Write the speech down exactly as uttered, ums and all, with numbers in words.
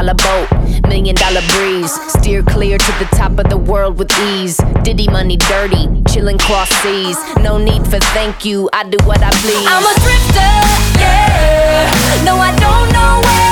dollar boat, million dollar breeze. Steer clear to the top of the world with ease. Diddy money dirty, chillin' cross seas. No need for thank you, I do what I please. I'm a thrifter, yeah. No, I don't know where